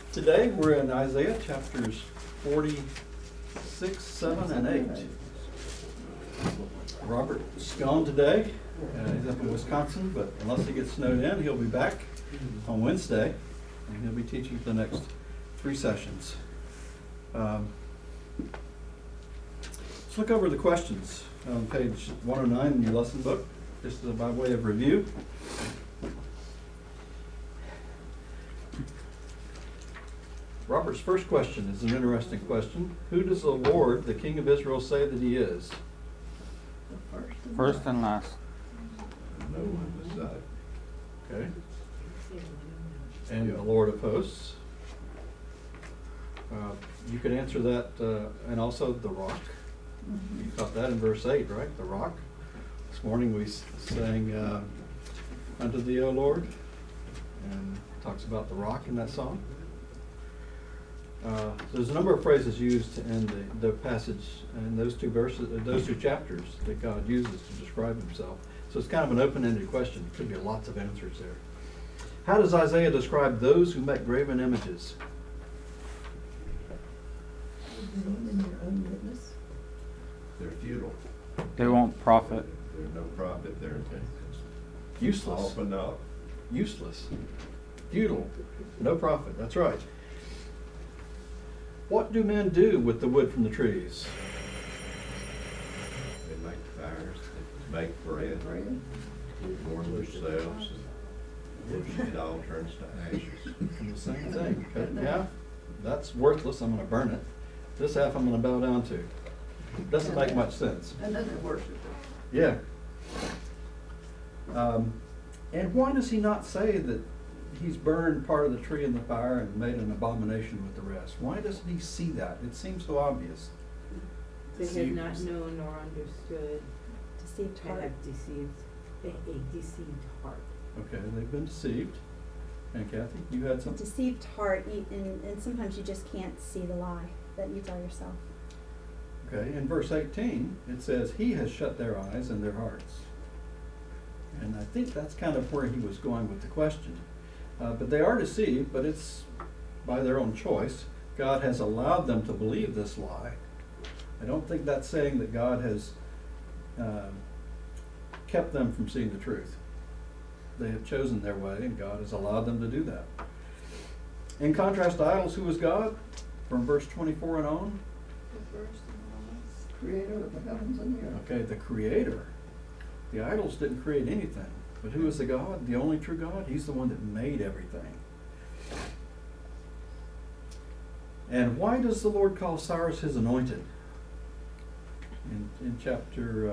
Today we're in Isaiah chapters 46, 7, and 8. Robert's gone today. He's up in Wisconsin, but unless he gets snowed in, he'll be back on Wednesday, and he'll be teaching for the next 3 sessions. Let's look over the questions on page 109 in your lesson book, just by way of review. Robert's first question is an interesting question. Who does the Lord, the King of Israel, say that he is? First and last. No one decide. Okay. And the Lord of hosts. You could answer that, and also the rock. You caught that in verse 8, right? The rock. This morning we sang Unto Thee, O Lord, and it talks about the rock in that song. There's a number of phrases used to end the passage in those 2 verses, those 2 chapters that God uses to describe himself. So it's kind of an open-ended question. There could be lots of answers there. How does Isaiah describe those who make graven images? They're futile. They won't profit. There's no profit there. Useless. All for naught. Useless. Futile. No profit. That's right. What do men do with the wood from the trees? They make fires, they make bread, warm themselves, and it all turns to ashes. The same thing. Okay, yeah, that's worthless. I'm going to burn it. This half I'm going to bow down to. Doesn't make much sense. And then they worship it. Yeah. And why does he not say that he's burned part of the tree in the fire and made an abomination with the rest? Why doesn't he see that? It seems so obvious. They have not known nor understood. Deceived They heart. have deceived, a deceived heart. Okay, they've been deceived. And Kathy, you had something? Deceived heart, and sometimes you just can't see the lie that you tell yourself. Okay, in verse 18, it says, he has shut their eyes and their hearts. And I think that's kind of where he was going with the question. But they are deceived, but it's by their own choice. God has allowed them to believe this lie. I don't think that's saying that God has kept them from seeing the truth. They have chosen their way, and God has allowed them to do that. In contrast to idols, who is God? From verse 24 and on. Creator of the heavens and the earth. Okay, the Creator. The idols didn't create anything. But who is the God? The only true God? He's the one that made everything. And why does the Lord call Cyrus his anointed? In chapter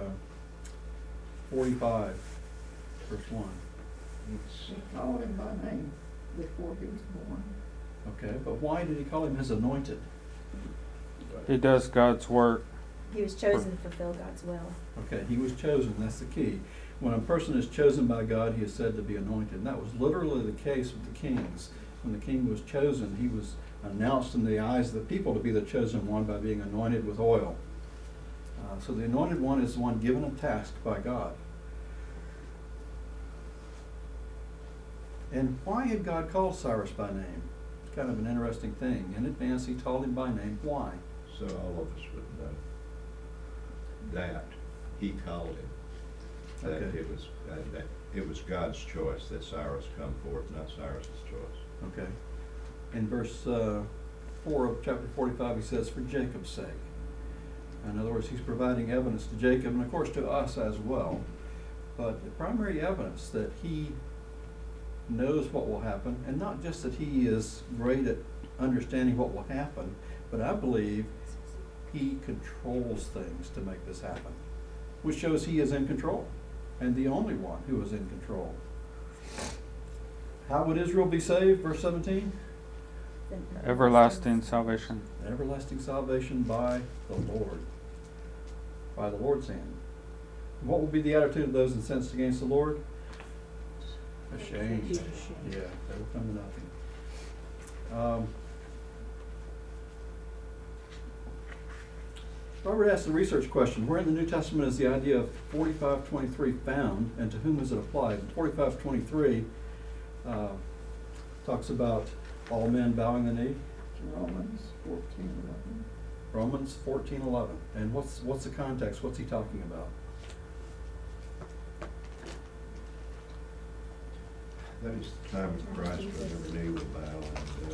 45, verse 1. He called him by name before he was born. Okay, but why did he call him his anointed? He does God's work. He was chosen to fulfill God's will. Okay, he was chosen. That's the key. When a person is chosen by God, he is said to be anointed. And that was literally the case with the kings. When the king was chosen, he was announced in the eyes of the people to be the chosen one by being anointed with oil. So the anointed one is the one given a task by God. And why had God called Cyrus by name? It's kind of an interesting thing. In advance, he told him by name. Why? So all of us would know that he called him. That Okay. it was God's choice that Cyrus come forth, not Cyrus's choice. Okay. In verse 4 of chapter 45, he says, for Jacob's sake. In other words, he's providing evidence to Jacob, and of course to us as well. But the primary evidence that he knows what will happen, and not just that he is great at understanding what will happen, but I believe he controls things to make this happen, which shows he is in control, and the only one who is in control. How would Israel be saved? Verse 17. Everlasting salvation. Everlasting salvation by the Lord. By the Lord's hand. And what will be the attitude of those incensed against the Lord? Ashamed. Yeah, they will come to nothing. Robert asked the research question, where in the New Testament is the idea of 45:23 found, and to whom is it applied? 45:23 talks about All men bowing the knee? Romans 14:11. Romans 14:11. And what's the context? What's he talking about? That is the time of Christ when every knee will bow and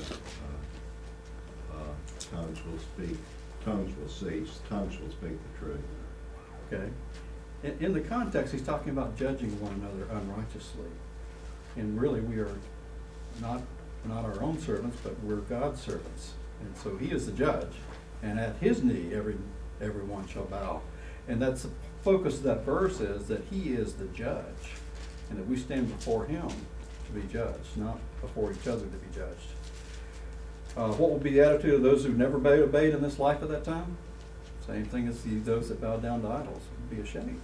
tongues will speak, tongues will cease, tongues will speak the truth. Okay. In the context, he's talking about judging one another unrighteously. And really, we are not our own servants, but we're God's servants. And so he is the judge. And at his knee, everyone shall bow. And that's the focus of that verse, is that he is the judge. And that we stand before him to be judged, not before each other to be judged. What will be the attitude of those who've never obeyed in this life at that time? Same thing as those that bow down to idols. Be ashamed.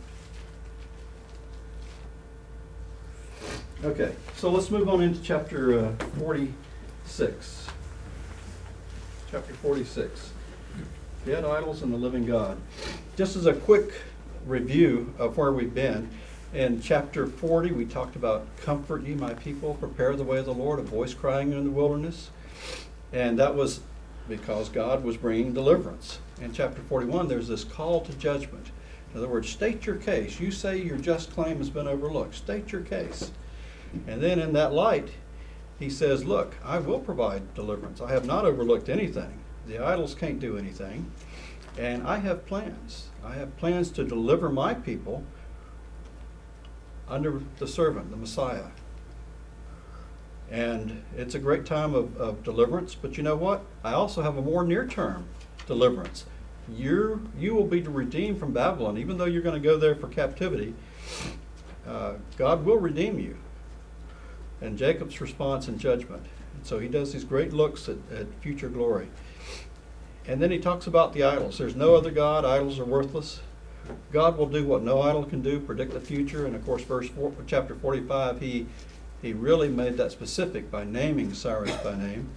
Okay, so let's move on into chapter 46. Chapter 46. Dead idols and the living God. Just as a quick review of where we've been, in chapter 40 we talked about comfort ye my people, prepare the way of the Lord, a voice crying in the wilderness. And that was because God was bringing deliverance. In chapter 41 there's this call to judgment. In other words, state your case. You say your just claim has been overlooked. State your case. And then in that light, he says, look, I will provide deliverance. I have not overlooked anything. The idols can't do anything. And I have plans. I have plans to deliver my people under the servant, the Messiah. And it's a great time of deliverance. But you know what? I also have a more near-term deliverance. You will be redeemed from Babylon. Even though you're going to go there for captivity, God will redeem you. And Jacob's response in judgment. And so he does these great looks at future glory. And then he talks about the idols. There's no other God. Idols are worthless. God will do what no idol can do, predict the future. And of course, chapter 45, he really made that specific by naming Cyrus by name.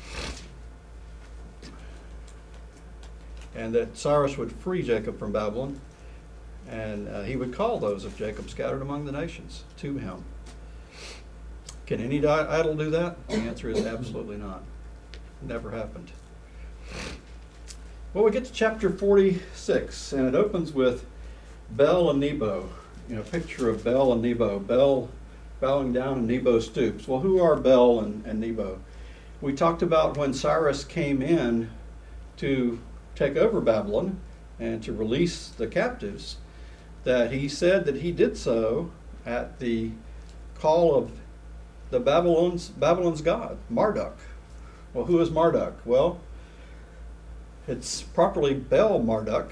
And that Cyrus would free Jacob from Babylon. And he would call those of Jacob scattered among the nations to him. Can any idol do that? The answer is absolutely not. Never happened. Well, we get to chapter 46, and it opens with Bel and Nebo. A picture of Bel and Nebo. Bel bowing down and Nebo stoops. Well, who are Bel and Nebo? We talked about when Cyrus came in to take over Babylon and to release the captives, that he said that he did so at the call of the Babylon's god, Marduk. Well, who is Marduk? Well, it's properly Bel Marduk.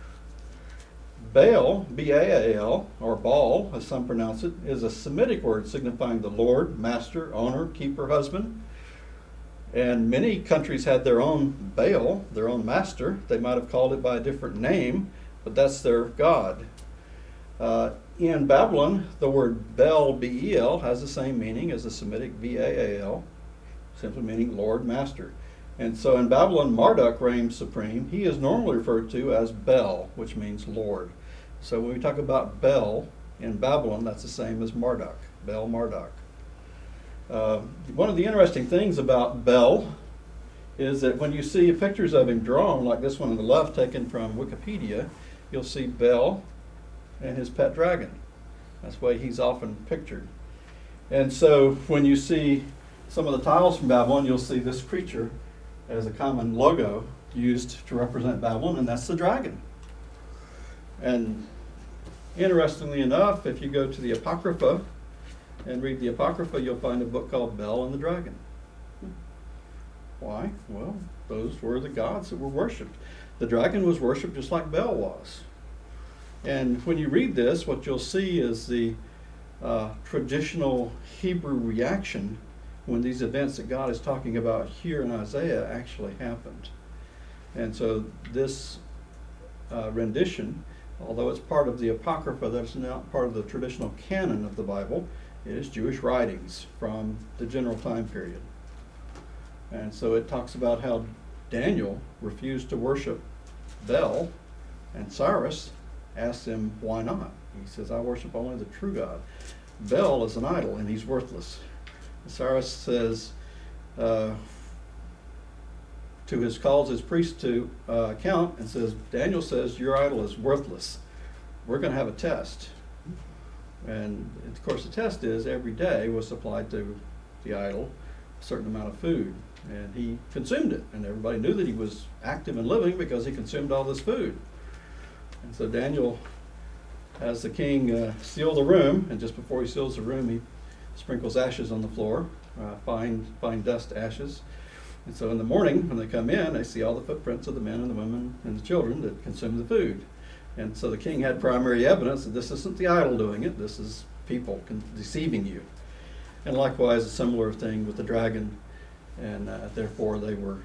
Baal, B-A-A-L, or Baal, as some pronounce it, is a Semitic word signifying the Lord, master, owner, keeper, husband. And many countries had their own Baal, their own master. They might have called it by a different name, but that's their god. In Babylon, the word Bel, B-E-L, has the same meaning as the Semitic B-A-A-L, simply meaning Lord, Master. And so in Babylon, Marduk reigns supreme. He is normally referred to as Bel, which means Lord. So when we talk about Bel in Babylon, that's the same as Marduk, Bel Marduk. One of the interesting things about Bel is that when you see pictures of him drawn, like this one on the left taken from Wikipedia, you'll see Bel and his pet dragon. That's the way he's often pictured. And so when you see some of the tiles from Babylon, you'll see this creature as a common logo used to represent Babylon, and that's the dragon. And interestingly enough, if you go to the Apocrypha and read the Apocrypha, you'll find a book called Bel and the Dragon. Why? Well, those were the gods that were worshipped. The dragon was worshipped just like Bel was. And when you read this, what you'll see is the traditional Hebrew reaction when these events that God is talking about here in Isaiah actually happened. And so this rendition, although it's part of the Apocrypha, that's not part of the traditional canon of the Bible, it is Jewish writings from the general time period. And so it talks about how Daniel refused to worship Bel, and Cyrus asked him why not. He says, I worship only the true God. Bel is an idol and he's worthless. Cyrus says, calls his priest to account and says, Daniel says your idol is worthless. We're going to have a test. And of course the test is every day was supplied to the idol a certain amount of food. And he consumed it. And everybody knew that he was active and living because he consumed all this food. And so Daniel has the king seal the room. And just before he seals the room, he sprinkles ashes on the floor, fine dust ashes. And so in the morning, when they come in, they see all the footprints of the men and the women and the children that consumed the food. And so the king had primary evidence that this isn't the idol doing it, this is people deceiving you. And likewise, a similar thing with the dragon, and therefore they were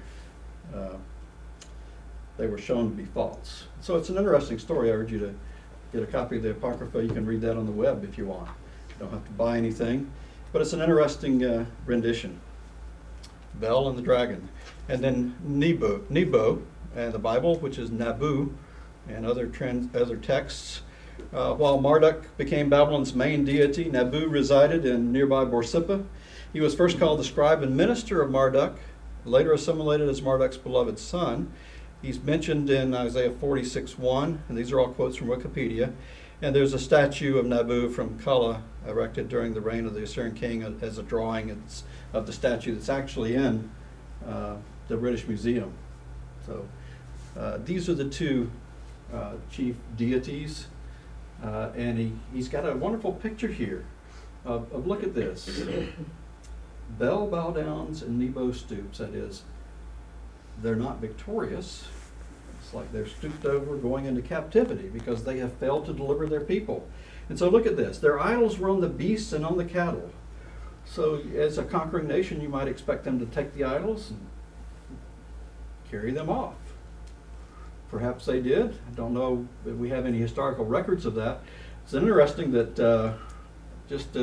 shown to be false. So it's an interesting story. I urge you to get a copy of the Apocrypha. You can read that on the web if you want. You don't have to buy anything. But it's an interesting rendition. Bel and the dragon. And then Nebo, and the Bible, which is Nabu, and other texts. While Marduk became Babylon's main deity, Nabu resided in nearby Borsippa. He was first called the scribe and minister of Marduk, later assimilated as Marduk's beloved son. He's mentioned in Isaiah 46:1, and these are all quotes from Wikipedia. And there's a statue of Nabu from Kala erected during the reign of the Assyrian king as a drawing of the statue that's actually in the British Museum. So these are the two chief deities, and he's got a wonderful picture here of look at this. Bel bow downs and Nebo stoops. That is, they're not victorious. It's like they're stooped over going into captivity because they have failed to deliver their people. And so look at this. Their idols were on the beasts and on the cattle. So as a conquering nation, you might expect them to take the idols and carry them off. Perhaps they did. I don't know if we have any historical records of that. It's interesting that just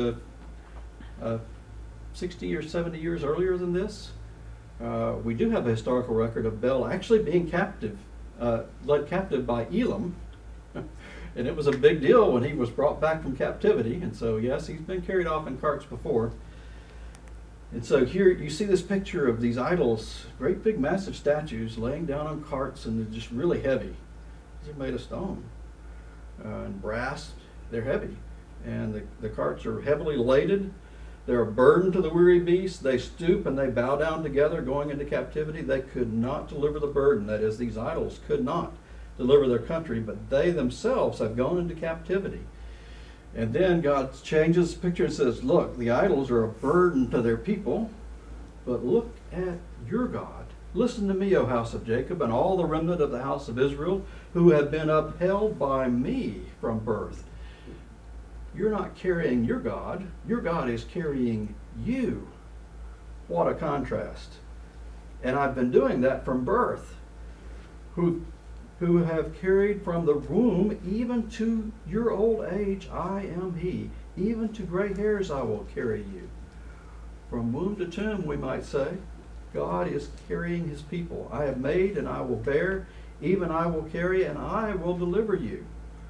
60 or 70 years earlier than this, we do have a historical record of Bel actually being led captive by Elam. And it was a big deal when he was brought back from captivity. And so, yes, he's been carried off in carts before. And so here you see this picture of these idols, great big massive statues laying down on carts, and they're just really heavy. These are made of stone and brass. They're heavy. And the carts are heavily laden. They're a burden to the weary beast. They stoop and they bow down together going into captivity. They could not deliver the burden. That is, these idols could not deliver their country, but they themselves have gone into captivity. And then God changes the picture and says, look, the idols are a burden to their people, but look at your God. Listen to me, O house of Jacob, and all the remnant of the house of Israel, who have been upheld by me from birth. You're not carrying your God is carrying you. What a contrast. And I've been doing that from birth. Who have carried from the womb even to your old age, I am he. Even to gray hairs I will carry you. From womb to tomb, we might say, God is carrying his people. I have made and I will bear, even I will carry and I will deliver you.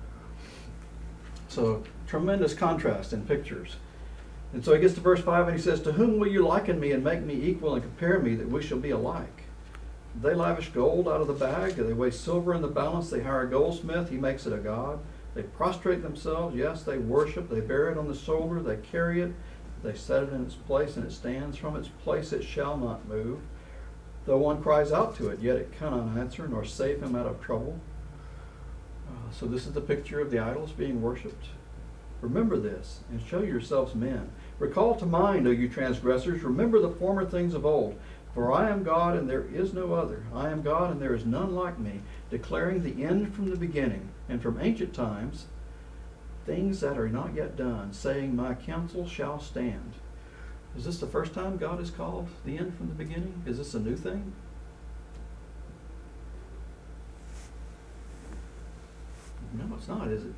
So, tremendous contrast in pictures. And so he gets to verse 5 and he says, to whom will you liken me and make me equal and compare me that we shall be alike? They lavish gold out of the bag, they weigh silver in the balance, they hire a goldsmith, he makes it a god. They prostrate themselves, yes, they worship, they bear it on the shoulder, they carry it, they set it in its place, and it stands from its place, it shall not move. Though one cries out to it, yet it cannot answer, nor save him out of trouble. So this is the picture of the idols being worshipped. Remember this, and show yourselves men. Recall to mind, O you transgressors, remember the former things of old. For I am God and there is no other. I am God and there is none like me, declaring the end from the beginning, and from ancient times, things that are not yet done, saying, my counsel shall stand. Is this the first time God has called the end from the beginning? Is this a new thing? No, it's not, is it?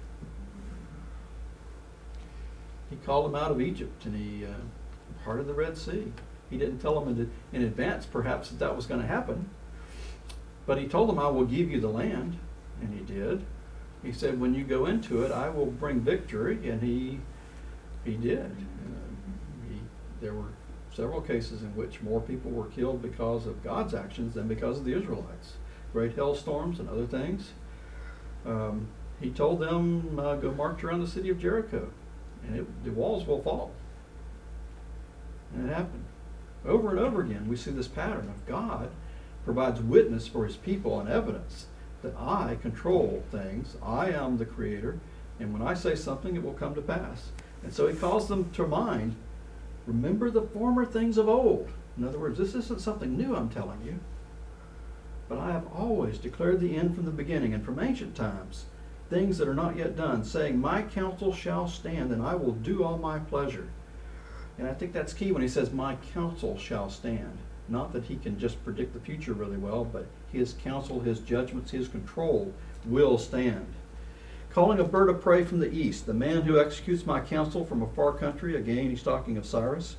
He called them out of Egypt, and he parted the Red Sea. He didn't tell them in advance, perhaps, that was going to happen. But he told them, I will give you the land. And he did. He said, when you go into it, I will bring victory. And he did. There were several cases in which more people were killed because of God's actions than because of the Israelites. Great hailstorms and other things. He told them, go march around the city of Jericho, and the walls will fall. And it happened. Over and over again, we see this pattern of God provides witness for his people and evidence that I control things. I am the creator, and when I say something, it will come to pass. And so he calls them to mind, remember the former things of old. In other words, this isn't something new I'm telling you, but I have always declared the end from the beginning and from ancient times, things that are not yet done, saying, my counsel shall stand, and I will do all my pleasure. And I think that's key when he says, my counsel shall stand. Not that he can just predict the future really well, but his counsel, his judgments, his control will stand. Calling a bird of prey from the east, the man who executes my counsel from a far country. Again, he's talking of Cyrus.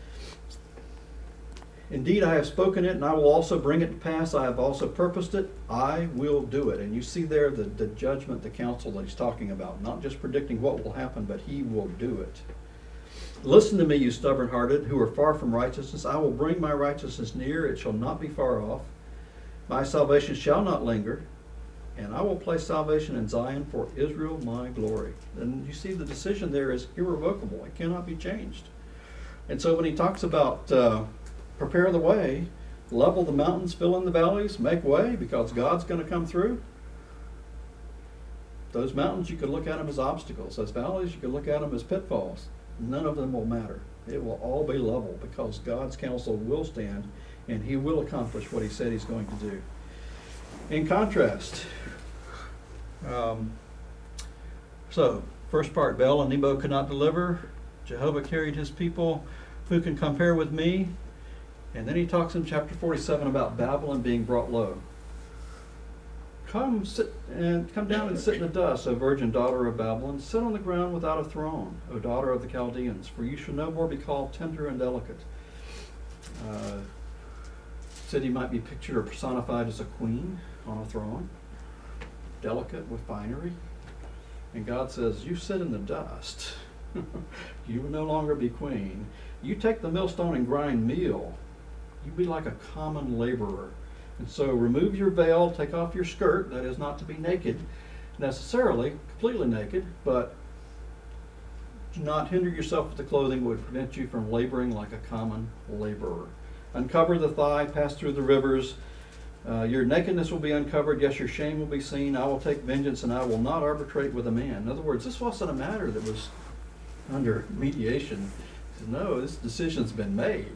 Indeed, I have spoken it, and I will also bring it to pass. I have also purposed it. I will do it. And you see there the judgment, the counsel that he's talking about. Not just predicting what will happen, but he will do it. Listen to me, you stubborn-hearted, who are far from righteousness. I will bring my righteousness near. It shall not be far off. My salvation shall not linger. And I will place salvation in Zion for Israel, my glory. And you see the decision there is irrevocable. It cannot be changed. And so when he talks about prepare the way, level the mountains, fill in the valleys, make way, because God's going to come through. Those mountains, you could look at them as obstacles. Those valleys, you could look at them as pitfalls. None of them will matter. It will all be level because God's counsel will stand and he will accomplish what he said he's going to do. In contrast, so first part, Bel and Nebo could not deliver. Jehovah carried his people. Who can compare with me? And then he talks in chapter 47 about Babylon being brought low. Come down and sit in the dust, O virgin daughter of Babylon. Sit on the ground without a throne, O daughter of the Chaldeans, for you shall no more be called tender and delicate. City might be pictured or personified as a queen on a throne, delicate with finery. And God says, you sit in the dust. You will no longer be queen. You take the millstone and grind meal. You be like a common laborer. And so remove your veil, take off your skirt, that is not to be naked necessarily, completely naked, but do not hinder yourself with the clothing that would prevent you from laboring like a common laborer. Uncover the thigh, pass through the rivers. Your nakedness will be uncovered, yes, your shame will be seen. I will take vengeance and I will not arbitrate with a man. In other words, this wasn't a matter that was under mediation. He said, no, this decision's been made.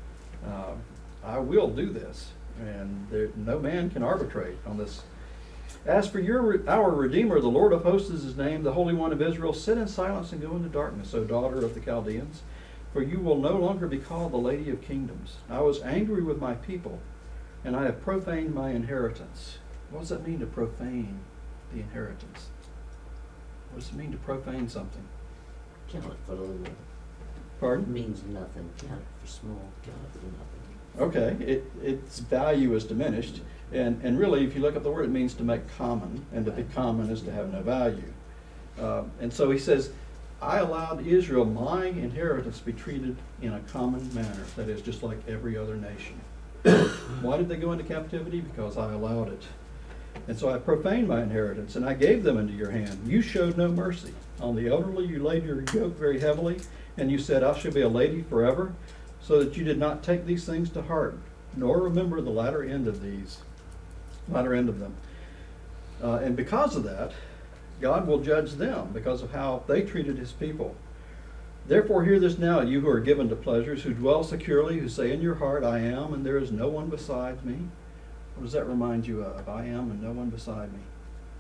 I will do this. And no man can arbitrate on this. As for our Redeemer, the Lord of hosts is his name, the Holy One of Israel, sit in silence and go into darkness, O daughter of the Chaldeans, for you will no longer be called the Lady of Kingdoms. I was angry with my people, and I have profaned my inheritance. What does that mean to profane the inheritance? What does it mean to profane something? Count it for little. Pardon? Means nothing. Count it for small. Count it for nothing. Okay, its value is diminished, and really, if you look up the word, it means to make common, and to be common is to have no value. And so he says, I allowed Israel, my inheritance, to be treated in a common manner, that is, just like every other nation. Why did they go into captivity? Because I allowed it. And so I profaned my inheritance, and I gave them into your hand. You showed no mercy. On the elderly you laid your yoke very heavily, and you said, I shall be a lady forever, so that you did not take these things to heart, nor remember the latter end of them. And because of that, God will judge them because of how they treated his people. Therefore hear this now, you who are given to pleasures, who dwell securely, who say in your heart, I am, and there is no one besides me. What does that remind you of? I am and no one beside me.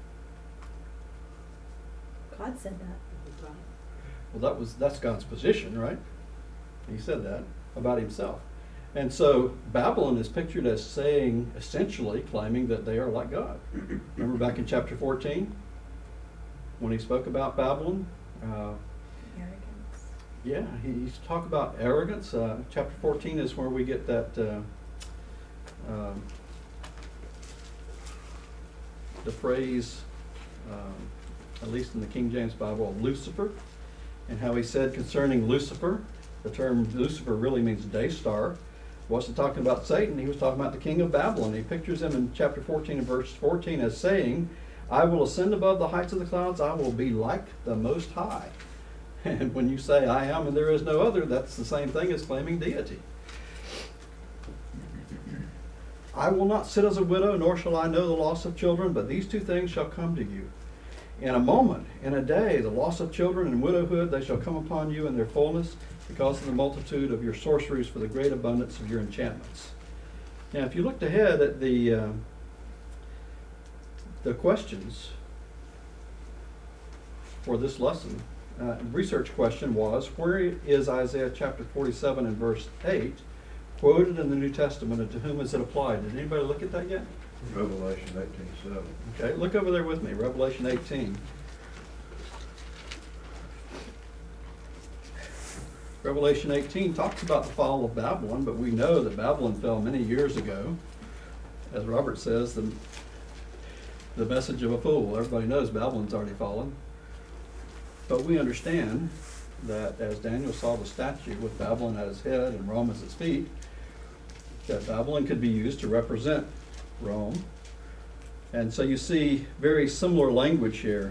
God said that. Well, that's God's position, right? He said that about himself. And so Babylon is pictured as saying, essentially claiming that they are like God. Remember back in chapter 14 when he spoke about Babylon? Arrogance. Yeah, he's talked about arrogance. Chapter 14 is where we get that the phrase, at least in the King James Bible, Lucifer, and how he said concerning Lucifer The term Lucifer really means day star. Wasn't talking about Satan, he was talking about the king of Babylon. He pictures him in chapter 14 and verse 14 as saying, I will ascend above the heights of the clouds, I will be like the Most High. And when you say, I am and there is no other, that's the same thing as claiming deity. I will not sit as a widow, nor shall I know the loss of children, but these two things shall come to you. In a moment, in a day, the loss of children and widowhood, they shall come upon you in their fullness, because of the multitude of your sorceries, for the great abundance of your enchantments. Now, if you looked ahead at the questions for this lesson, the research question was, where is Isaiah chapter 47 and verse 8 quoted in the New Testament, and to whom is it applied? Did anybody look at that yet? Revelation 18:7. Okay, look over there with me, Revelation 18. Revelation 18 talks about the fall of Babylon, but we know that Babylon fell many years ago. As Robert says, the message of a fool. Everybody knows Babylon's already fallen. But we understand that as Daniel saw the statue with Babylon at its head and Rome as its feet, that Babylon could be used to represent Rome. And so you see very similar language here.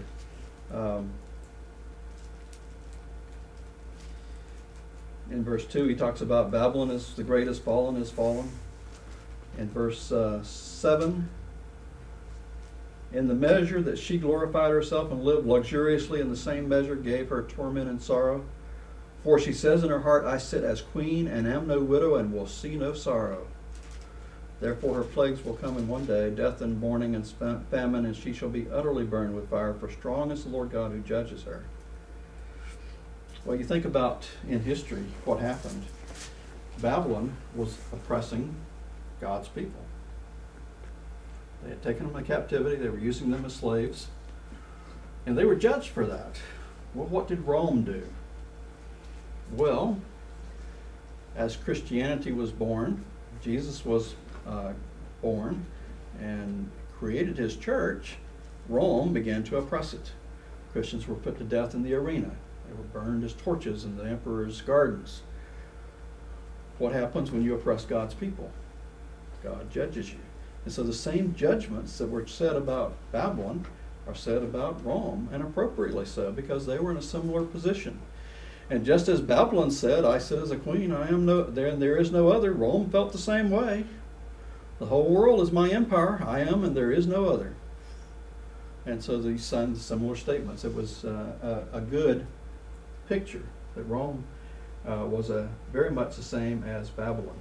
In verse 2, he talks about Babylon is the great has fallen, is fallen. In verse 7, in the measure that she glorified herself and lived luxuriously, in the same measure gave her torment and sorrow. For she says in her heart, I sit as queen and am no widow and will see no sorrow. Therefore her plagues will come in one day, death and mourning and famine, and she shall be utterly burned with fire, for strong is the Lord God who judges her. Well, you think about in history what happened. Babylon was oppressing God's people. They had taken them into captivity, they were using them as slaves, and they were judged for that. Well, what did Rome do? Well, as Christianity was born, Jesus was born and created his church, Rome began to oppress it. Christians were put to death in the arena. They were burned as torches in the emperor's gardens. What happens when you oppress God's people? God judges you. And so the same judgments that were said about Babylon are said about Rome, and appropriately so, because they were in a similar position. And just as Babylon said, I sit as a queen, I am no, there is no other, Rome felt the same way. The whole world is my empire, I am and there is no other. And so these signed similar statements. It was a good picture that Rome was very much the same as Babylon.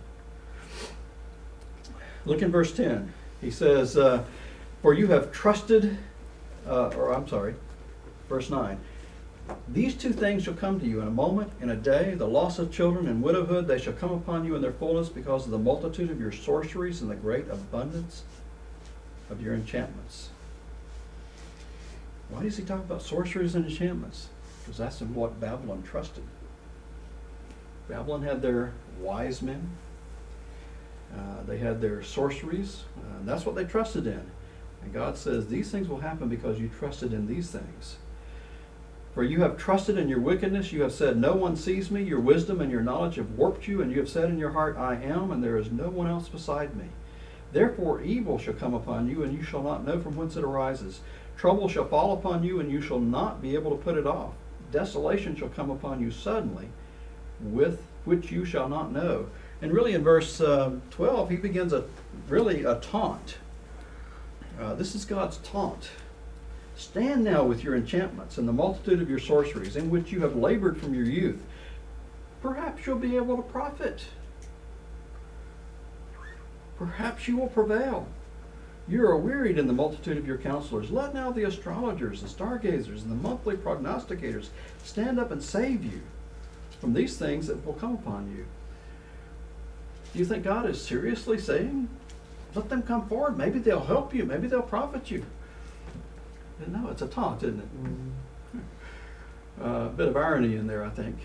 Look in verse 10. He says, for you have trusted, verse 9. These two things shall come to you in a moment, in a day, the loss of children and widowhood, they shall come upon you in their fullness because of the multitude of your sorceries and the great abundance of your enchantments. Why does he talk about sorceries and enchantments? Because that's in what Babylon trusted. Babylon had their wise men. They had their sorceries. And that's what they trusted in. And God says, these things will happen because you trusted in these things. For you have trusted in your wickedness. You have said, no one sees me. Your wisdom and your knowledge have warped you. And you have said in your heart, I am, and there is no one else beside me. Therefore evil shall come upon you, and you shall not know from whence it arises. Trouble shall fall upon you, and you shall not be able to put it off. Desolation shall come upon you suddenly, with which you shall not know. And really in verse 12, he begins a taunt. This is God's taunt. Stand now with your enchantments and the multitude of your sorceries, in which you have labored from your youth. Perhaps you'll be able to profit. Perhaps you will prevail. You are wearied in the multitude of your counselors. Let now the astrologers, the stargazers, and the monthly prognosticators stand up and save you from these things that will come upon you. Do you think God is seriously saying, let them come forward, maybe they'll help you, maybe they'll profit you? No, it's a taunt, isn't it? A bit of irony in there, I think.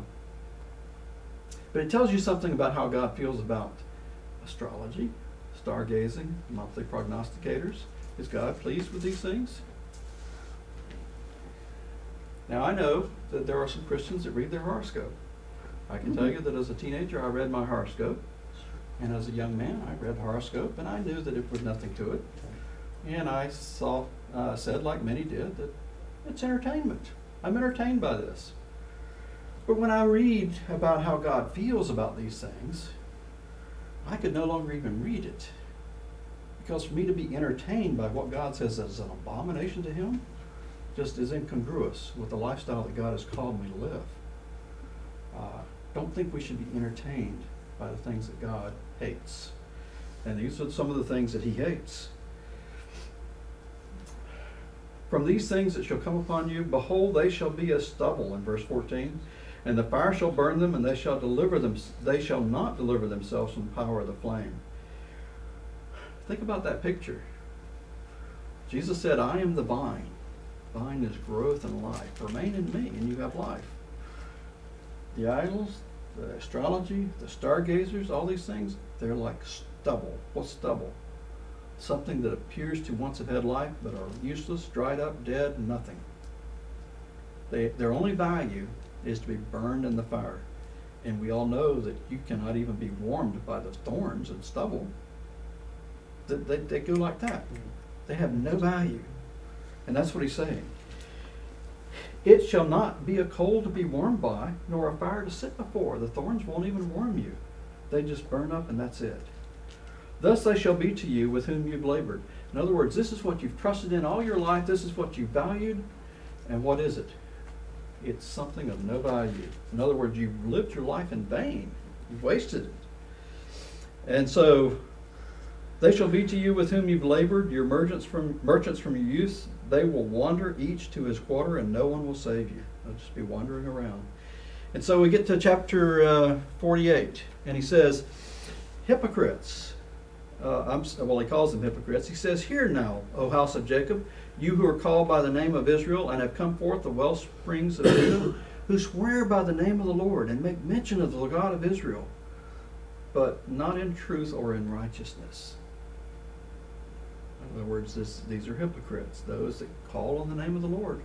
But it tells you something about how God feels about astrology, stargazing, monthly prognosticators. Is God pleased with these things? Now I know that there are some Christians that read their horoscope. I can tell you that as a teenager, I read my horoscope, and as a young man, I read the horoscope, and I knew that it was nothing to it. And I said, like many did, that it's entertainment. I'm entertained by this. But when I read about how God feels about these things, I could no longer even read it. Because for me to be entertained by what God says is an abomination to Him, just is incongruous with the lifestyle that God has called me to live. Don't think we should be entertained by the things that God hates. And these are some of the things that He hates. From these things that shall come upon you, behold, they shall be as stubble, in verse 14. And the fire shall burn them, and they shall not deliver themselves from the power of the flame. Think about that picture. Jesus said, I am the vine. Vine is growth and life. Remain in me, and you have life. The idols, the astrology, the stargazers, all these things, they're like stubble. What's stubble? Something that appears to once have had life, but are useless, dried up, dead, nothing. Their only value is to be burned in the fire. And we all know that you cannot even be warmed by the thorns and stubble. They go like that. They have no value. And that's what He's saying. It shall not be a coal to be warmed by, nor a fire to sit before. The thorns won't even warm you. They just burn up and that's it. Thus they shall be to you with whom you've labored. In other words, this is what you've trusted in all your life. This is what you valued. And what is it? It's something of no value. In other words, you've lived your life in vain. You've wasted it. And so, they shall be to you with whom you've labored, your merchants from your youth. They will wander each to his quarter, and no one will save you. They'll just be wandering around. And so we get to chapter 48, and he says, hypocrites. He calls them hypocrites. He says, hear now, O house of Jacob, you who are called by the name of Israel, and have come forth the well springs of Judah, who swear by the name of the Lord, and make mention of the God of Israel, but not in truth or in righteousness. In other words, these are hypocrites, those that call on the name of the Lord,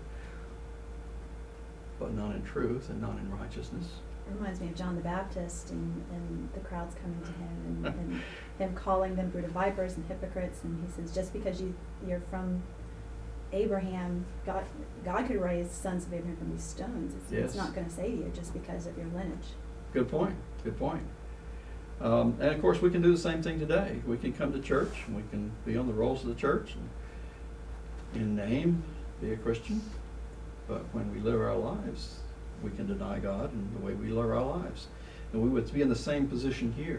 but not in truth and not in righteousness. It reminds me of John the Baptist and the crowds coming to him and him calling them brood of vipers and hypocrites. And he says, just because you're from Abraham, God could raise sons of Abraham from these stones. It's not going to save you just because of your lineage. Good point. Good point. And of course, we can do the same thing today. We can come to church, and we can be on the rolls of the church, and in name be a Christian. But when we live our lives, we can deny God in the way we live our lives. And we would be in the same position here.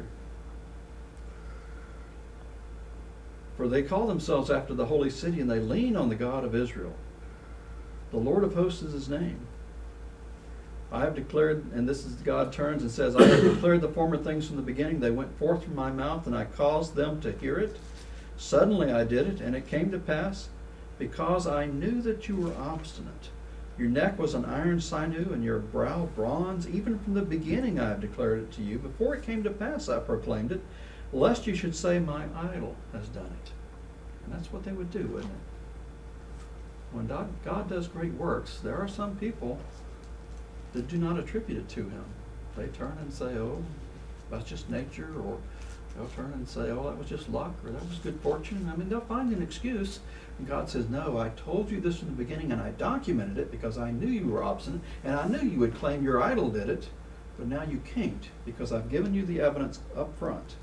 For they call themselves after the holy city, and they lean on the God of Israel. The Lord of hosts is His name. I have declared, and this is God turns and says, I have declared the former things from the beginning. They went forth from my mouth, and I caused them to hear it. Suddenly I did it, and it came to pass, because I knew that you were obstinate. Your neck was an iron sinew, and your brow bronze. Even from the beginning I have declared it to you. Before it came to pass I proclaimed it, lest you should say, my idol has done it. And that's what they would do, wouldn't it? When God does great works, there are some people that do not attribute it to Him. They turn and say, oh, that's just nature, or they'll turn and say, oh, that was just luck, or that was good fortune. I mean, they'll find an excuse. And God says, no, I told you this from the beginning, and I documented it because I knew you were obstinate, and I knew you would claim your idol did it, but now you can't because I've given you the evidence up front.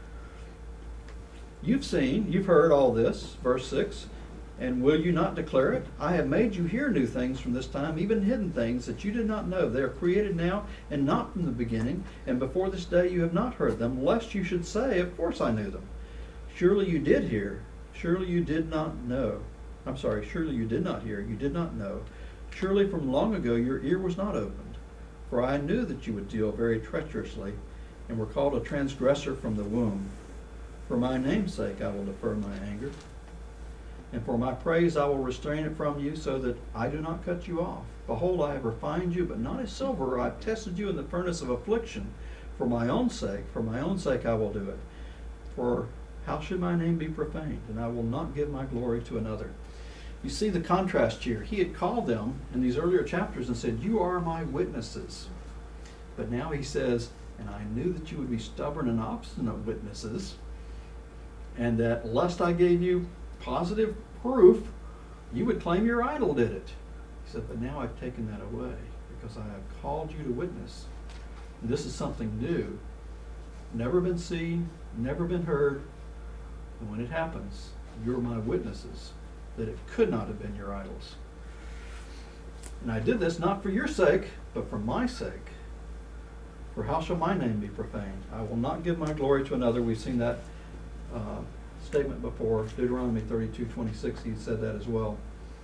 You've heard all this, verse 6, and will you not declare it? I have made you hear new things from this time, even hidden things that you did not know. They are created now and not from the beginning, and before this day you have not heard them, lest you should say, of course I knew them. Surely you did hear. Surely you did not know. Surely you did not hear. You did not know. Surely from long ago your ear was not opened. For I knew that you would deal very treacherously, and were called a transgressor from the womb. For my name's sake I will defer my anger, and for my praise I will restrain it from you, so that I do not cut you off. Behold, I have refined you, but not as silver. I have tested you in the furnace of affliction. For my own sake I will do it. For how should my name be profaned? And I will not give my glory to another. You see the contrast here. He had called them in these earlier chapters and said, you are my witnesses. But now he says, and I knew that you would be stubborn and obstinate witnesses, and that lest I gave you positive proof, you would claim your idol did it. He said, but now I've taken that away because I have called you to witness. And this is something new, never been seen, never been heard. And when it happens, you're my witnesses that it could not have been your idols. And I did this not for your sake, but for my sake. For how shall my name be profaned? I will not give my glory to another. We've seen that statement before. Deuteronomy 32:26, he said that as well.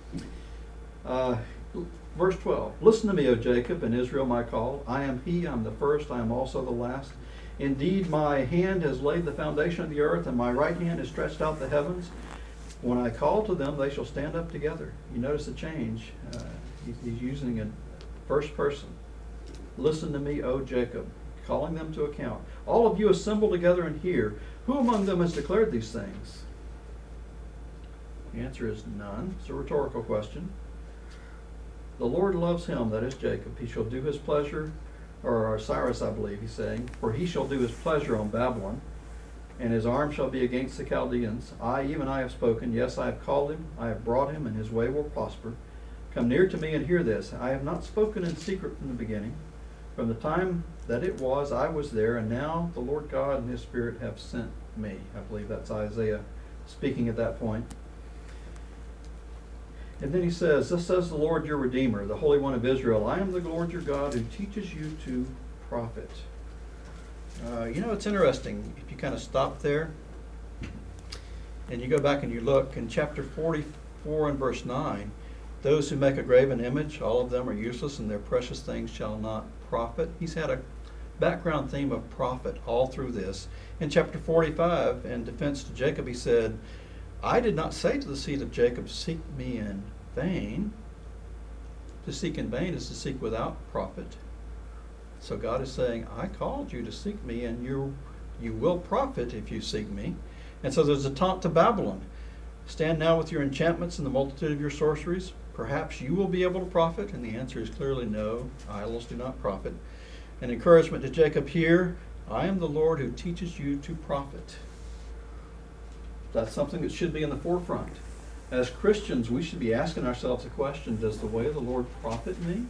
Verse 12, listen to me, O Jacob, and Israel my call. I am he, I am the first, I am also the last. Indeed, my hand has laid the foundation of the earth, and my right hand has stretched out the heavens. When I call to them, they shall stand up together. You notice the change. He's using a first person. Listen to me, O Jacob, calling them to account. All of you assemble together and hear. Who among them has declared these things? The answer is none. It's a rhetorical question. The Lord loves him, that is Jacob. He shall do his pleasure, or Cyrus, I believe he's saying, for he shall do his pleasure on Babylon, and his arm shall be against the Chaldeans. Even I have spoken. Yes, I have called him. I have brought him, and his way will prosper. Come near to me and hear this. I have not spoken in secret from the beginning. From the time that it was, I was there, and now the Lord God and his Spirit have sent me. I believe that's Isaiah speaking at that point. And then he says, thus says the Lord your Redeemer, the Holy One of Israel, I am the Lord your God who teaches you to profit. It's interesting. If you kind of stop there and you go back and you look in chapter 44 and verse 9, those who make a graven image, all of them are useless, and their precious things shall not profit. He's had a background theme of profit all through this. In chapter 45, in defense to Jacob, he said, I did not say to the seed of Jacob, seek me in vain. To seek in vain is to seek without profit. So God is saying, I called you to seek me, and you will profit if you seek me. And so there's a taunt to Babylon. Stand now with your enchantments and the multitude of your sorceries. Perhaps you will be able to profit. And the answer is clearly no. Idols do not profit. An encouragement to Jacob here, I am the Lord who teaches you to profit. That's something that should be in the forefront. As Christians, we should be asking ourselves the question, does the way of the Lord profit me?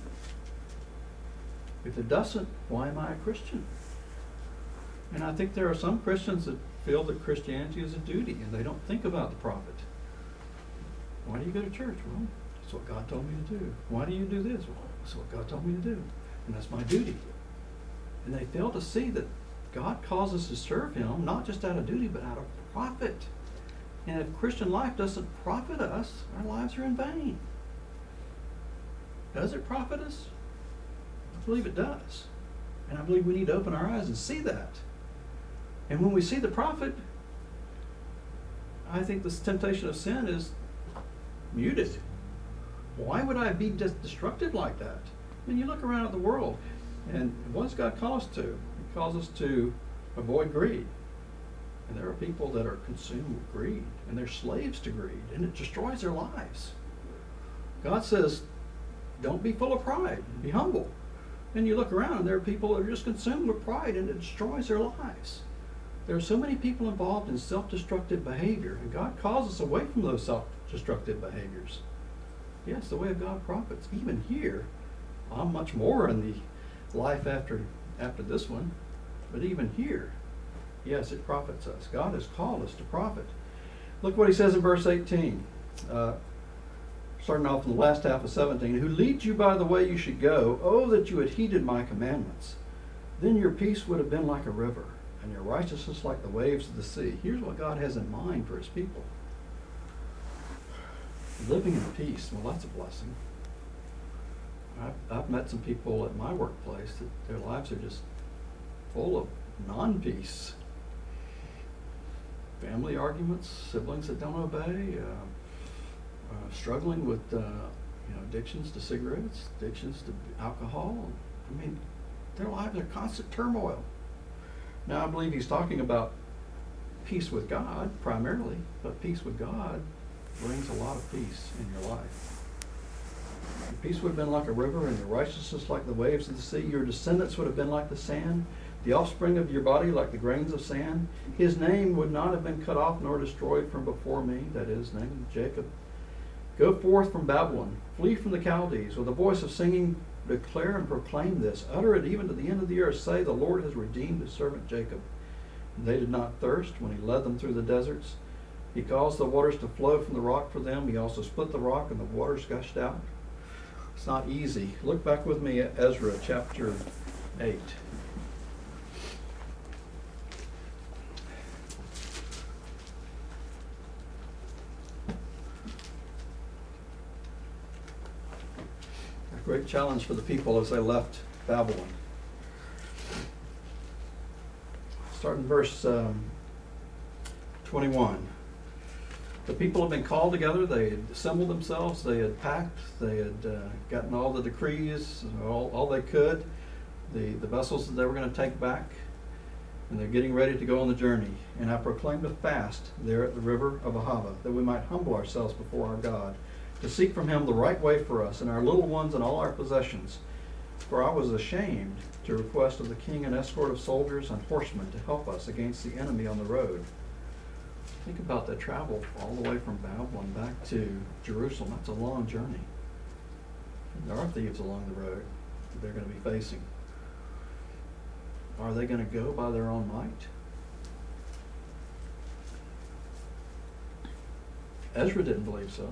If it doesn't, why am I a Christian? And I think there are some Christians that feel that Christianity is a duty, and they don't think about the profit. Why do you go to church? Well, that's what God told me to do. Why do you do this? Well, that's what God told me to do. And that's my duty. And they fail to see that God calls us to serve him, not just out of duty, but out of profit. And if Christian life doesn't profit us, our lives are in vain. Does it profit us? I believe it does. And I believe we need to open our eyes and see that. And when we see the profit, I think this temptation of sin is muted. Why would I be destructive like that? And you look around at the world, and what does God call us to? He calls us to avoid greed. And there are people that are consumed with greed, and they're slaves to greed, and it destroys their lives. God says, don't be full of pride, be humble. And you look around, and there are people that are just consumed with pride, and it destroys their lives. There are so many people involved in self-destructive behavior, and God calls us away from those self-destructive behaviors. Yes, the way of God profits. Even here, I'm much more in the life after this one, but even here, yes, it profits us. God has called us to profit. Look what he says in verse 18, starting off in the last half of 17. Who leads you by the way you should go? Oh, that you had heeded my commandments. Then your peace would have been like a river, and your righteousness like the waves of the sea. Here's what God has in mind for his people. Living in peace, well, that's a blessing. I've met some people at my workplace that their lives are just full of non-peace. Family arguments, siblings that don't obey, struggling with addictions to cigarettes, addictions to alcohol. I mean, their lives are constant turmoil. Now, I believe he's talking about peace with God primarily, but peace with God brings a lot of peace in your life. Your peace would have been like a river, and your righteousness like the waves of the sea. Your descendants would have been like the sand, the offspring of your body like the grains of sand. His name would not have been cut off nor destroyed from before me, that is, name of Jacob. Go forth from Babylon, flee from the Chaldees, with a voice of singing, declare and proclaim this. Utter it even to the end of the earth. Say, the Lord has redeemed his servant Jacob. And they did not thirst when he led them through the deserts. He caused the waters to flow from the rock for them. He also split the rock, and the waters gushed out. It's not easy. Look back with me at Ezra chapter 8. A great challenge for the people as they left Babylon. Start in verse 21. The people had been called together, they had assembled themselves, they had packed, they had gotten all the decrees, all they could, the vessels that they were going to take back, and they're getting ready to go on the journey. And I proclaimed a fast there at the river of Ahava, that we might humble ourselves before our God, to seek from him the right way for us and our little ones and all our possessions. For I was ashamed to request of the king an escort of soldiers and horsemen to help us against the enemy on the road. Think about the travel all the way from Babylon back to Jerusalem. That's a long journey. There are thieves along the road that they're going to be facing. Are they going to go by their own might? Ezra didn't believe so.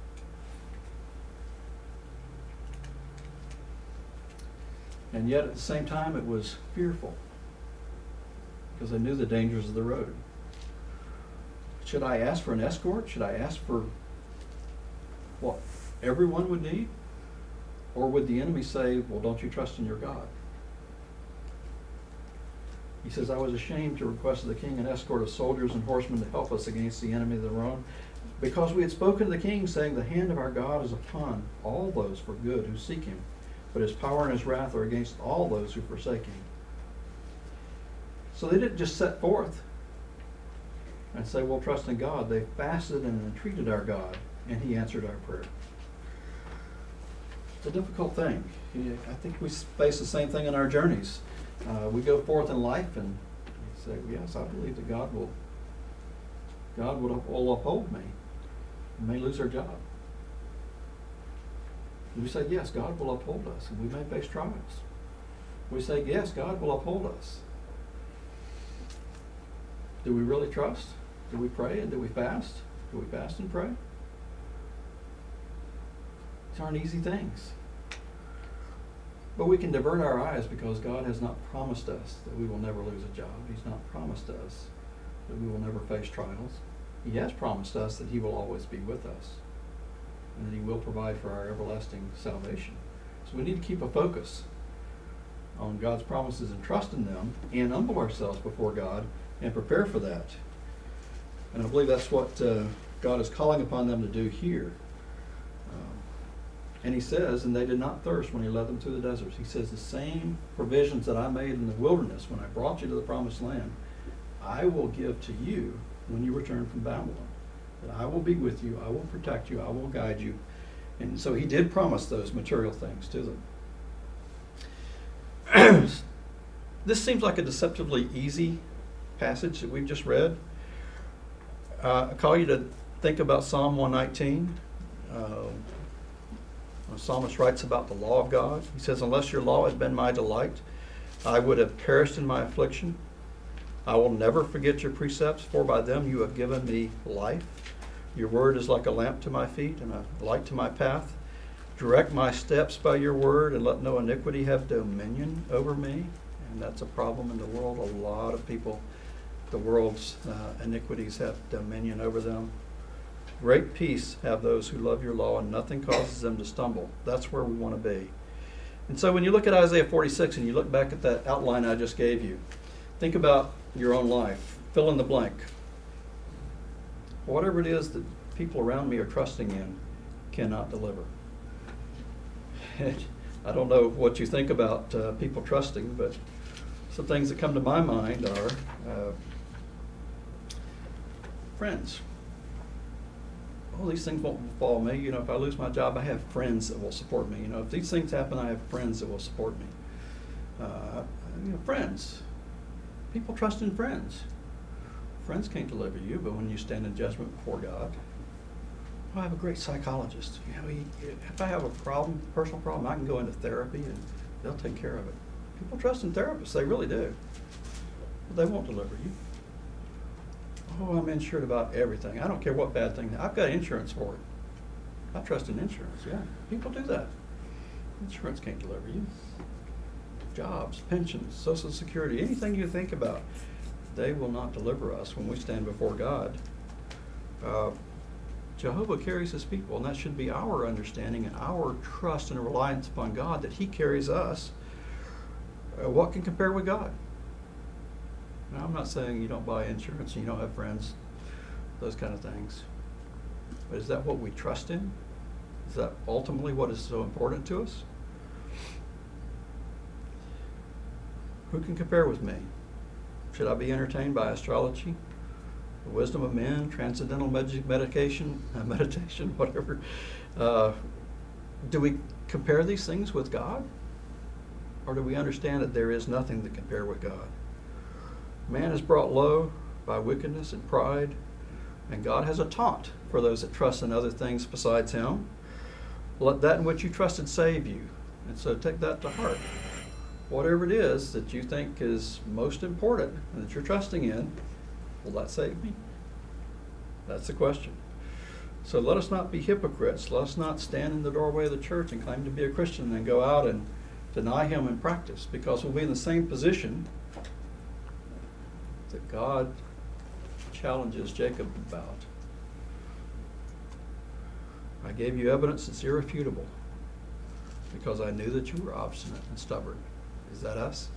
And yet at the same time it was fearful, because they knew the dangers of the road. Should I ask for an escort? Should I ask for what everyone would need? Or would the enemy say, well, don't you trust in your God? He says, I was ashamed to request of the king an escort of soldiers and horsemen to help us against the enemy of the road, because we had spoken to the king, saying, the hand of our God is upon all those for good who seek him, but his power and his wrath are against all those who forsake him. So they didn't just set forth and say, we'll trust in God. They fasted and entreated our God, and he answered our prayer. It's a difficult thing. I think we face the same thing in our journeys. We go forth in life and say, yes, I believe that God will uphold me. We may lose our job. We say, yes, God will uphold us, and we may face trials. We say, yes, God will uphold us. Do we really trust? Do we pray and do we fast? Do we fast and pray? These aren't easy things. But we can divert our eyes, because God has not promised us that we will never lose a job. He's not promised us that we will never face trials. He has promised us that he will always be with us, and that he will provide for our everlasting salvation. So we need to keep a focus on God's promises and trust in them, and humble ourselves before God and prepare for that. And I believe that's what God is calling upon them to do here. And he says, and they did not thirst when he led them through the deserts. He says, the same provisions that I made in the wilderness when I brought you to the promised land, I will give to you when you return from Babylon. That I will be with you, I will protect you, I will guide you. And so he did promise those material things to them. This seems like a deceptively easy passage that we've just read. I call you to think about Psalm 119. The psalmist writes about the law of God. He says, unless your law had been my delight, I would have perished in my affliction. I will never forget your precepts, for by them you have given me life. Your word is like a lamp to my feet and a light to my path. Direct my steps by your word, and let no iniquity have dominion over me. And that's a problem in the world. A lot of people, the world's iniquities have dominion over them. Great peace have those who love your law, and nothing causes them to stumble. That's where we want to be. And so when you look at Isaiah 46 and you look back at that outline I just gave you, think about your own life. Fill in the blank. Whatever it is that people around me are trusting in cannot deliver. I don't know what you think about people trusting, but some things that come to my mind are friends. oh, these things won't befall me. You know, if I lose my job, I have friends that will support me. You know, if these things happen, I have friends that will support me. You know, friends. People trust in friends. Friends can't deliver you, but when you stand in judgment before God, I have a great psychologist. You know, if I have a problem, personal problem, I can go into therapy and they'll take care of it. People trust in therapists, they really do. But they won't deliver you. Oh, I'm insured about everything. I don't care what bad thing. I've got insurance for it. I trust in insurance, yeah. People do that. Insurance can't deliver you. Jobs, pensions, Social Security, anything you think about, they will not deliver us when we stand before God. Jehovah carries his people, and that should be our understanding and our trust and reliance upon God that he carries us. What can compare with God? Now, I'm not saying you don't buy insurance and you don't have friends, those kind of things. But is that what we trust in? Is that ultimately what is so important to us? Who can compare with me? Should I be entertained by astrology, the wisdom of men, transcendental meditation, whatever? Do we compare these things with God? Or do we understand that there is nothing to compare with God? Man is brought low by wickedness and pride, and God has a taunt for those that trust in other things besides him. Let that in which you trusted save you. And so take that to heart. Whatever it is that you think is most important and that you're trusting in, will that save me? That's the question. So let us not be hypocrites. Let us not stand in the doorway of the church and claim to be a Christian and go out and deny him in practice, because we'll be in the same position that God challenges Jacob about. I gave you evidence that's irrefutable because I knew that you were obstinate and stubborn. Is that us?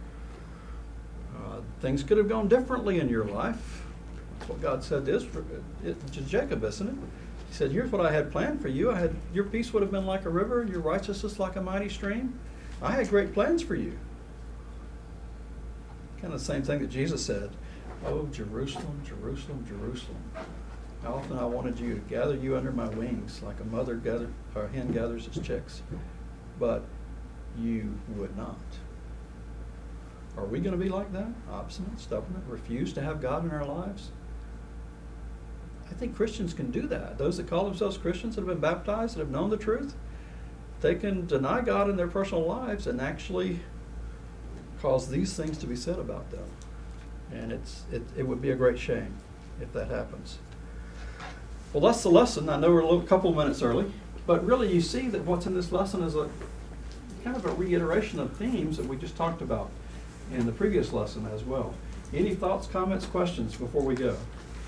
Things could have gone differently in your life. That's what God said to Jacob, isn't it? He said, here's what I had planned for you. Your peace would have been like a river, your righteousness like a mighty stream. I had great plans for you. Kind of the same thing that Jesus said. Oh, Jerusalem, Jerusalem, Jerusalem. How often I wanted you to gather you under my wings like a hen gathers its chicks. But you would not. Are we going to be like that? Obstinate, stubborn, refuse to have God in our lives? I think Christians can do that. Those that call themselves Christians, that have been baptized, that have known the truth, they can deny God in their personal lives and actually cause these things to be said about them. And it would be a great shame if that happens. Well, that's the lesson. I know we're a couple minutes early, but really you see that what's in this lesson is a kind of a reiteration of themes that we just talked about in the previous lesson as well. Any thoughts, comments, questions before we go?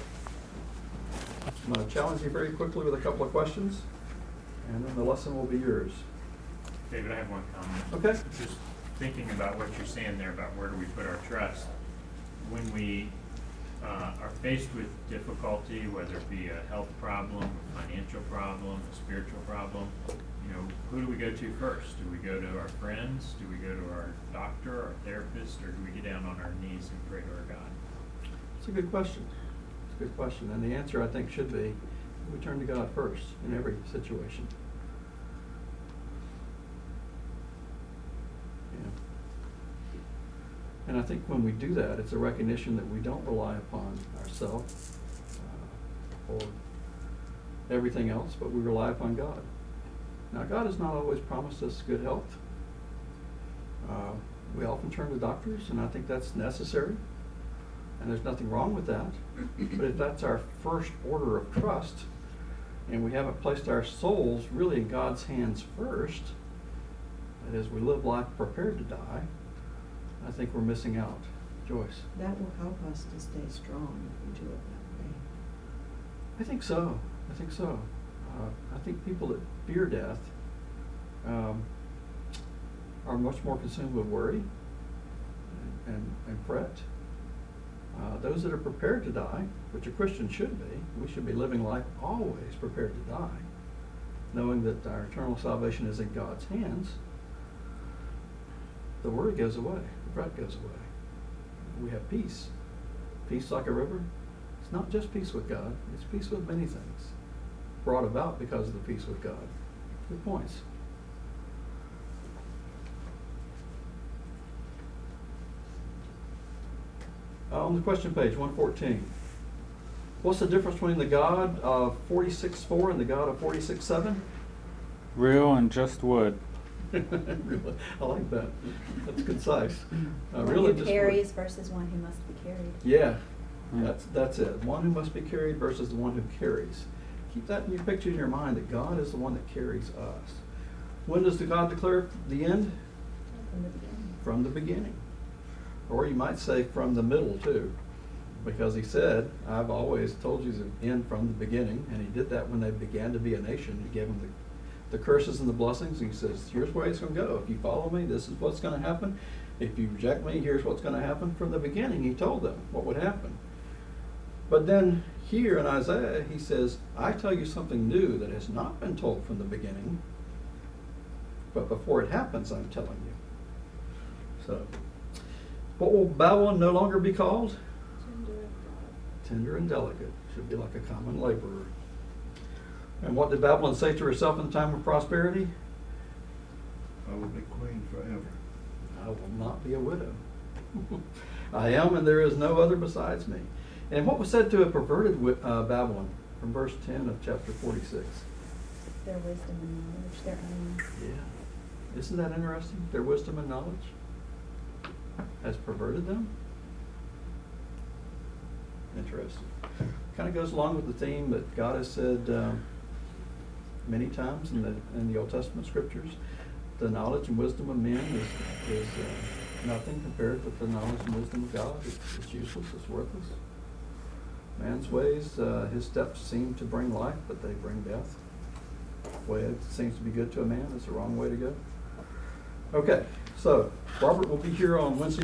I'm going to challenge you very quickly with a couple of questions, and then the lesson will be yours. David, I have one comment. Okay. Just thinking about what you're saying there about where do we put our trust. When we are faced with difficulty, whether it be a health problem, a financial problem, a spiritual problem, who do we go to first? Do we go to our friends? Do we go to our doctor, our therapist, or do we get down on our knees and pray to our God? It's a good question. It's a good question. And the answer, I think, should be we turn to God first in every situation. Yeah. And I think when we do that, it's a recognition that we don't rely upon ourselves or everything else, but we rely upon God. Now, God has not always promised us good health. We often turn to doctors, and I think that's necessary, and there's nothing wrong with that. But if that's our first order of trust, and we haven't placed our souls really in God's hands first, that is, we live life prepared to die, I think we're missing out. Joyce? That will help us to stay strong if we do it that way. I think so. I think so. I think people that fear death are much more consumed with worry and fret. Those that are prepared to die, which a Christian should be, we should be living life always prepared to die, knowing that our eternal salvation is in God's hands. The worry goes away. The fret goes away. We have peace. Peace like a river. It's not just peace with God. It's peace with many things. brought about because of the peace with God. Good points. On the question page, 114. What's the difference between the God of 46:4 and the God of 46:7? Real and just wood. Really, I like that. That's concise. One Really who just carries versus one who must be carried. Yeah, Hmm. that's it. One who must be carried versus the one who carries. Keep that in your picture in your mind, that God is the one that carries us. When does the God declare the end? From the beginning. From the beginning. Or you might say from the middle too. Because he said, I've always told you the end from the beginning, and he did that when they began to be a nation. He gave them the curses and the blessings, and he says, here's where it's going to go. If you follow me, this is what's going to happen. If you reject me, here's what's going to happen. From the beginning, he told them what would happen. But then here in Isaiah, he says, I tell you something new that has not been told from the beginning, but before it happens, I'm telling you. So, what will Babylon no longer be called? Tender and delicate. Should be like a common laborer. And what did Babylon say to herself in the time of prosperity? I will be queen forever. I will not be a widow. I am, and there is no other besides me. And what was said to have perverted Babylon from verse 10 of chapter 46? Their wisdom and knowledge, their own. Yeah. Isn't that interesting? Their wisdom and knowledge has perverted them? Interesting. Kind of goes along with the theme that God has said many times in the Old Testament scriptures. The knowledge and wisdom of men is nothing compared with the knowledge and wisdom of God. It's useless. It's worthless. Man's ways, his steps seem to bring life, but they bring death. The way it seems to be good to a man is the wrong way to go. Okay, so Robert will be here on Wednesday